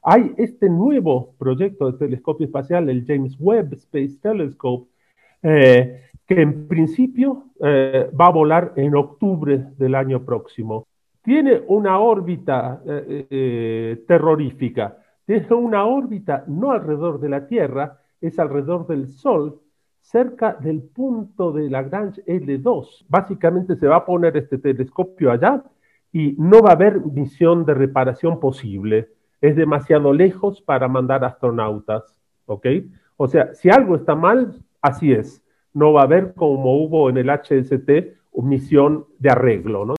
hay este nuevo proyecto de telescopio espacial, el James Webb Space Telescope, que en principio va a volar en octubre del año próximo. Tiene una órbita terrorífica, tiene una órbita no alrededor de la Tierra, es alrededor del Sol, cerca del punto de Lagrange L2. Básicamente se va a poner este telescopio allá y no va a haber misión de reparación posible. Es demasiado lejos para mandar astronautas, ¿ok? O sea, si algo está mal, así es. No va a haber, como hubo en el HST, misión de arreglo, ¿no?